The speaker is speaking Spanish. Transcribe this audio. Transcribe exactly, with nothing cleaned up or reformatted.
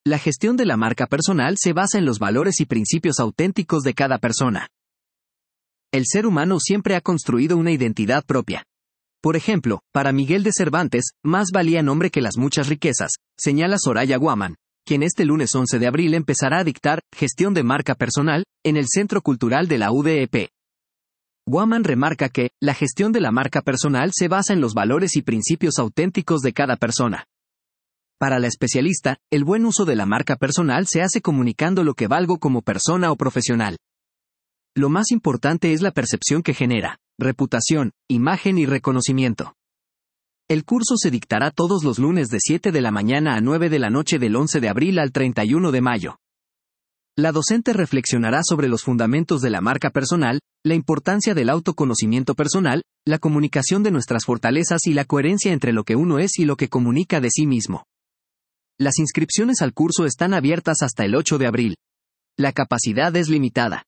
La gestión de la marca personal se basa en los valores y principios auténticos de cada persona. El ser humano siempre ha construido una identidad propia. Por ejemplo, para Miguel de Cervantes, más valía nombre que las muchas riquezas, señala Soraya Guaman, quien este lunes once de abril empezará a dictar Gestión de Marca Personal en el Centro Cultural de la U D E P. Guaman remarca que la gestión de la marca personal se basa en los valores y principios auténticos de cada persona. Para la especialista, el buen uso de la marca personal se hace comunicando lo que valgo como persona o profesional. Lo más importante es la percepción que genera, reputación, imagen y reconocimiento. El curso se dictará todos los lunes de siete de la mañana a nueve de la noche del once de abril al treinta y uno de mayo. La docente reflexionará sobre los fundamentos de la marca personal, la importancia del autoconocimiento personal, la comunicación de nuestras fortalezas y la coherencia entre lo que uno es y lo que comunica de sí mismo. Las inscripciones al curso están abiertas hasta el ocho de abril. La capacidad es limitada.